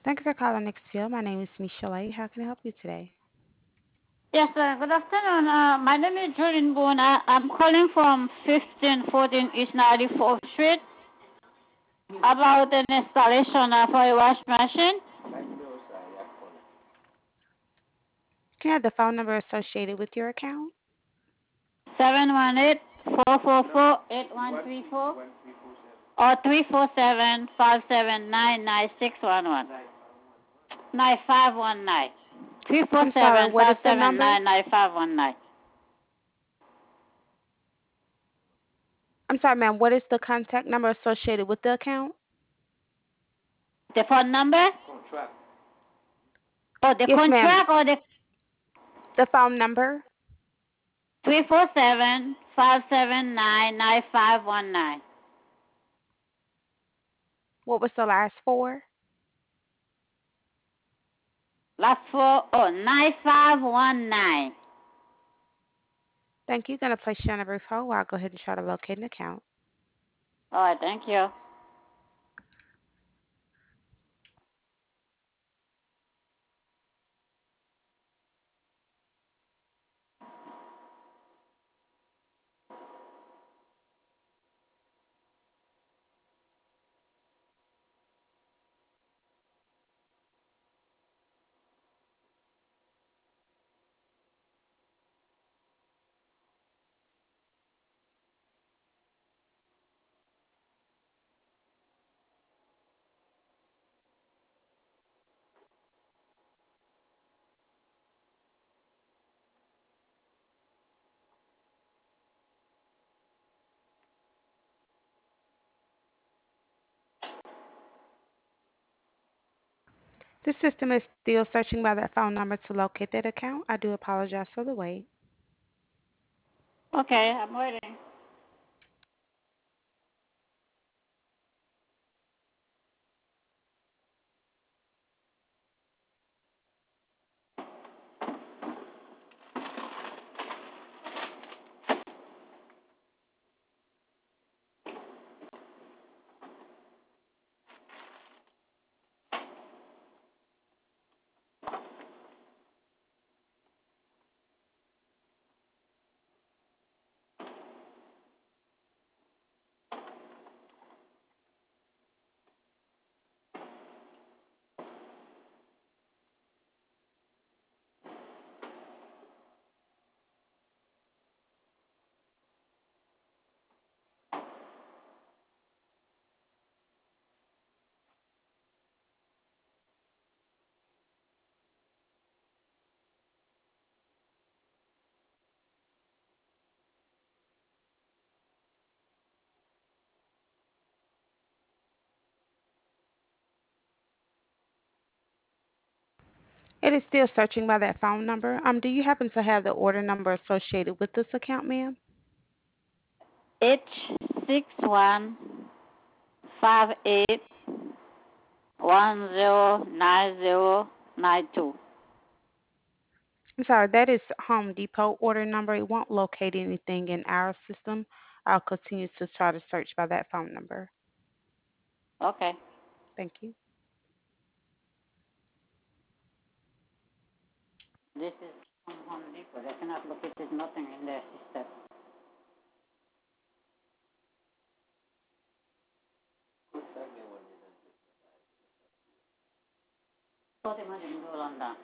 Thank you for calling Nextfield. My name is Michelle. How can I help you today? Yes, good afternoon. My name is Jordan Boone. I'm calling from 1514 East 94th Street about an installation for a wash machine. Can I have the phone number associated with your account? 718-444-8134 or 347-579-9611. 9519. I'm sorry, what is the number? 347-579-9519. I'm sorry, ma'am. What is the contact number associated with the account? The phone number? Or the Yes, ma'am. contract or the The phone number? 347-579-9519. What was the last four? Last four, 9519. Thank you. Gonna place you on a brief hold while I go ahead and try to locate an account. All right, thank you. The system is still searching by that phone number to locate that account. I do apologize for the wait. Okay, I'm waiting. It is still searching by that phone number. Do you happen to have the order number associated with this account, ma'am? H6158109092. I'm sorry, that is Home Depot order number. It won't locate anything in our system. I'll continue to try to search by that phone number. Okay. Thank you. This is from Home Depot. They cannot locate it, nothing in their system. Sorry, madam, go on down.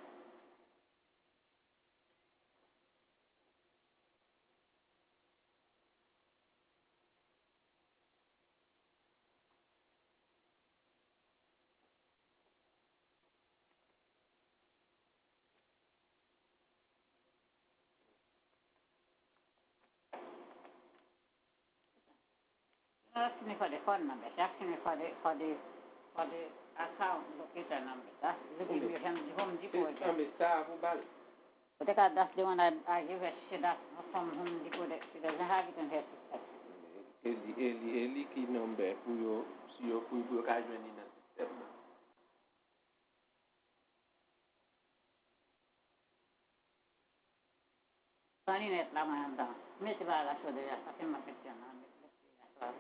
Ask me for the phone number. Ask me for the account locator number. That's the Home Depot. But that's the one I give her. She said that's from Home Depot. She doesn't have it in her system. Pani net la manda. Meti ba la so de ya sa ma question na meti.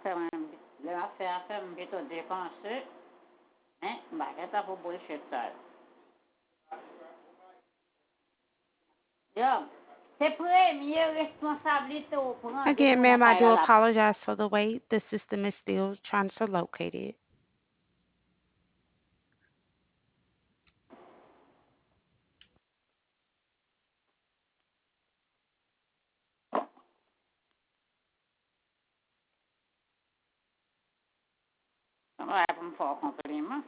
le affaire fait un peu dépenser, hein, bah, qu'est-ce que pour bullshit ça? Yo, c'est première responsabilité au prendre de Again, mon ma'am, I affaire do à la. apologize for the wait. The system is still trying to locate it. On va me faire un compliment.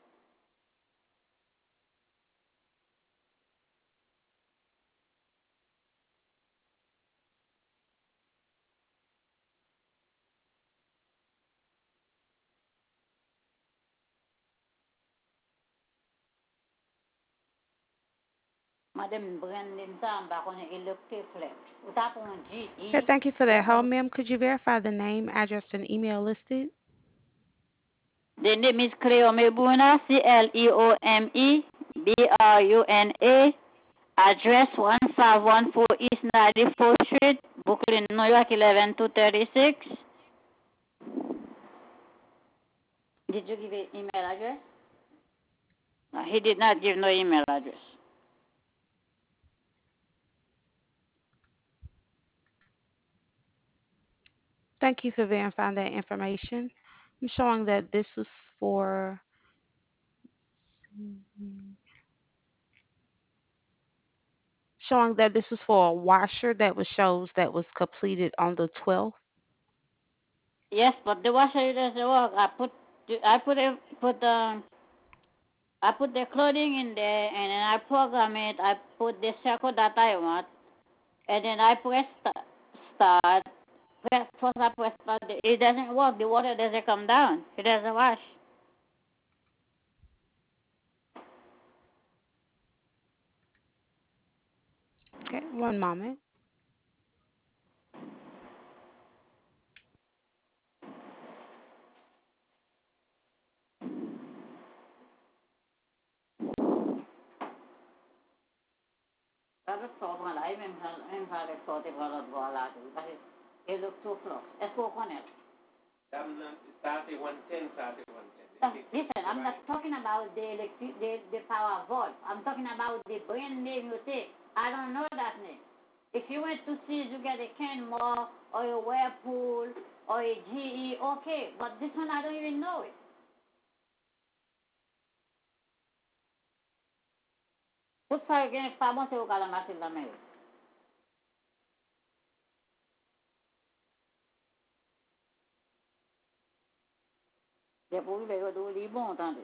Madame Brandon Tamba, on est électrique. Ou t'as pour un Okay, GE, thank you for ou that. t'as pour Hold, ma'am, could you verify the name, address, and email listed? The name is Cleome Bruna, Cleomebruna. Address 1514 East 94th Street, Brooklyn, New York 11236. Did you give an email address? No, he did not give no email address. Thank you for verifying that information. I'm showing that this was for a washer that was completed on the 12th. Yes, but the washer doesn't work. I put the clothing in there and then I program it. I put the circle that I want and then I press start. First I press start. It doesn't work. The water doesn't come down. It doesn't wash. Okay, one moment. Avec ça, voilà, et même avec ça, tu vas le voir là, parce que it looks too close. Est-ce qu'on connaît? Listen, I'm not talking about the power vault. I'm talking about the brand name you take. I don't know that name. If you went to see, you get a Kenmore or a Whirlpool or a GE, okay, but this one I don't even know it. Pour ça, il pas bon, c'est au cas de la machine de la mer. Des pour lui, il est bon, entendez.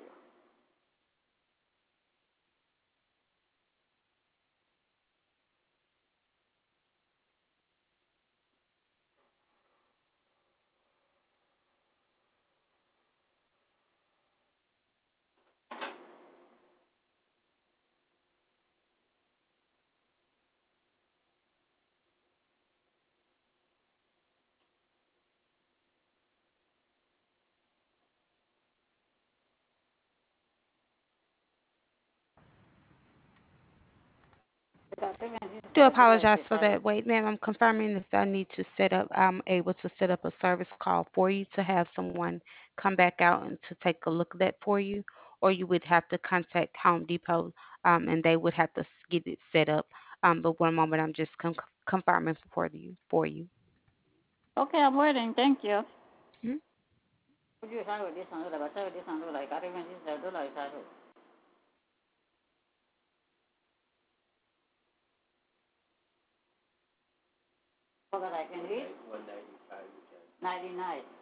Do apologize for that wait, ma'am. I'm confirming if I need to set up, I'm able to set up a service call for you to have someone come back out and to take a look at that for you, or you would have to contact Home Depot, and they would have to get it set up. But one moment, I'm just confirming for you. Okay, I'm waiting. Thank you. Mhm. Oye, salgo de $10, basta de $10, cari me dice $10, salgo. So that I can read? 99.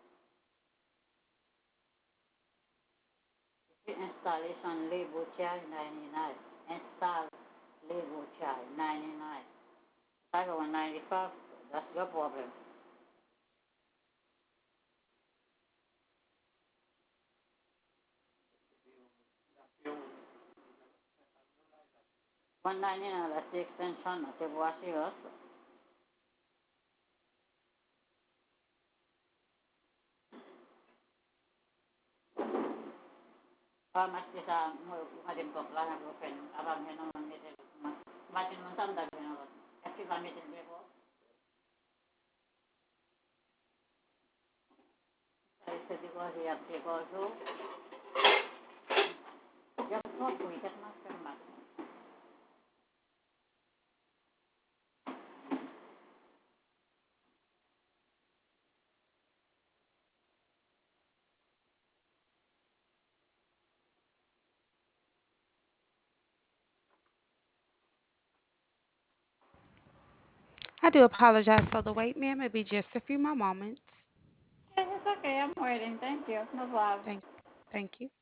Installation label charge 99. Install label charge 99. I go 195. That's your problem. 199, that's the extension. Te voy a decir eso. Para más que esa, madem comprar a broken, abang yan naman nito. Matin mo saan dali na ba? Kasi gamitin mo ko. I do apologize for the wait, ma'am. It'll be just a few more moments. Yes, it's okay. I'm waiting. Thank you. No problem. Thank, thank you.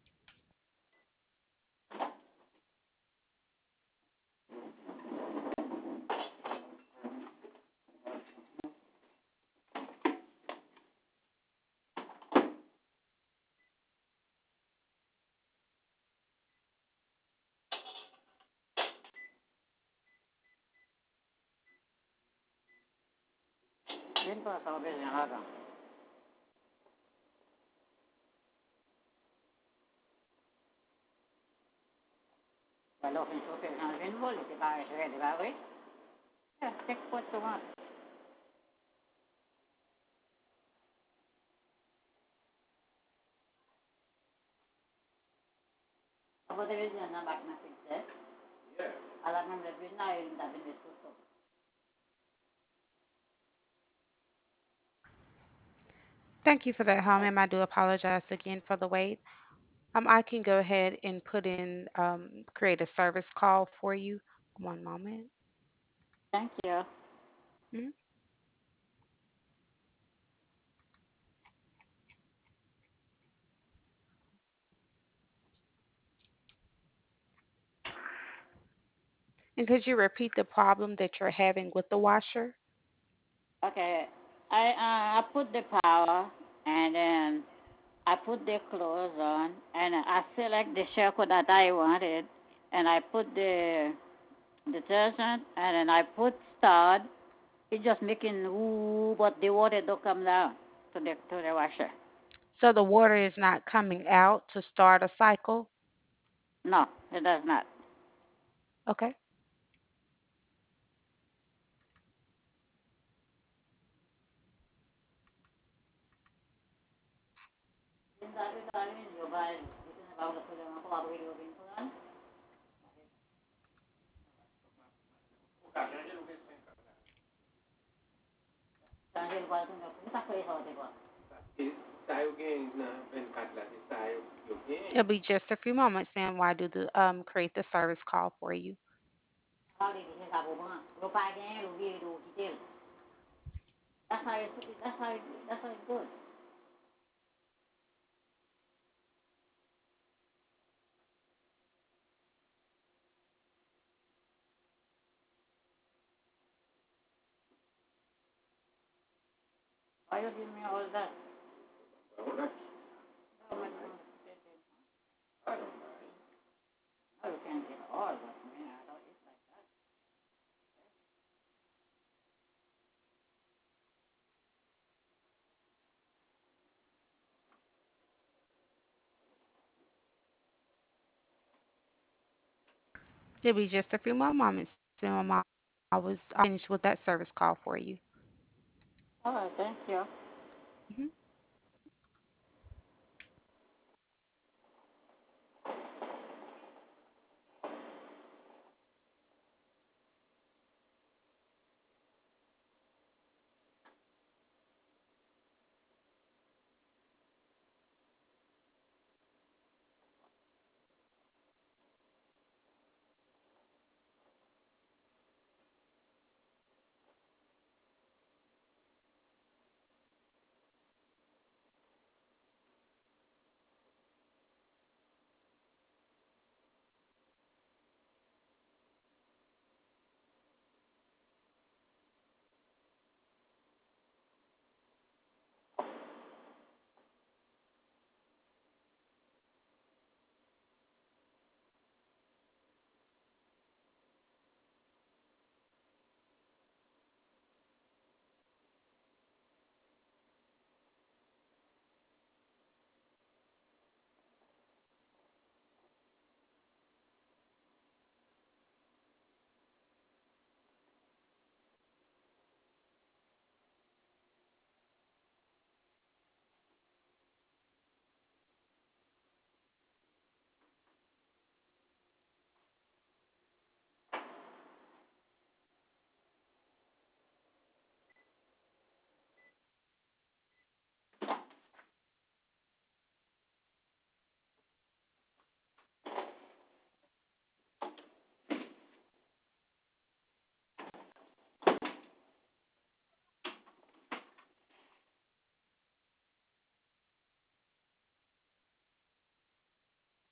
Yes, take what you want. Thank you for that, ma'am. I do apologize again for the wait. I can go ahead and put in, create a service call for you. One moment. Thank you. Mhm. And could you repeat the problem that you're having with the washer? Okay. I put the power and then I put the clothes on and I select the circle that I wanted and I put the detergent and then I put start. It's just making ooh, but the water don't come down to the washer. So the water is not coming out to start a cycle? No, it does not. Okay. It'll be just a few moments, ma'am, while I do the create the service call for you. That's how it's good. Why you give me all that? How much you No, you can't get all of me. I don't eat like that. It'll be just a few more moments, ma'am. I was finished with that service call for you. All right, thank you. Mhm.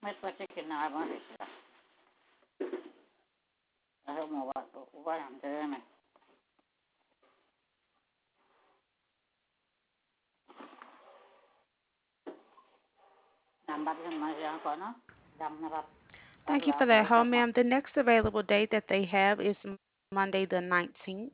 Metro chicken na abang sila. Ayaw mo ba ito? Uba yan. Kaya na. Nambat yan masya ko, no? Dam na rap. Thank you Parla for ko that. ito Hold, mo. ma'am. The next available date that they have is Monday the 19th.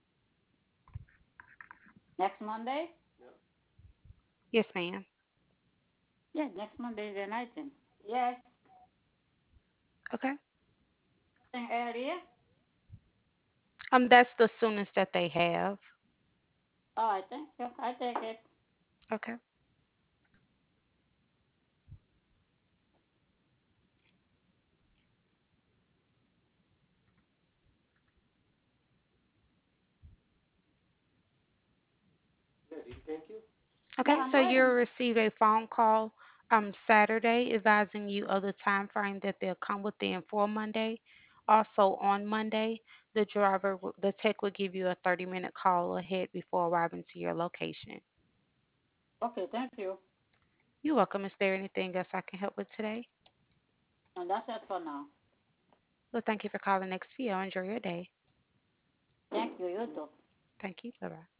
Next Monday? Yes, ma'am. Yeah, next Monday the 19th. Yes. Okay. Nothing earlier? That's the soonest that they have. Oh, I think so. I take it. Okay. Yeah, Okay, I'm so you'll waiting. receive a phone call Saturday advising you of the time frame that they'll come within for Monday. Also on Monday, the tech will give you a 30-minute call ahead before arriving to your location. Okay, thank you. You're welcome. Is there anything else I can help with today? And that's it for now. Well, thank you for calling XPO. Enjoy your day. Thank you. You too. Thank you. Bye bye.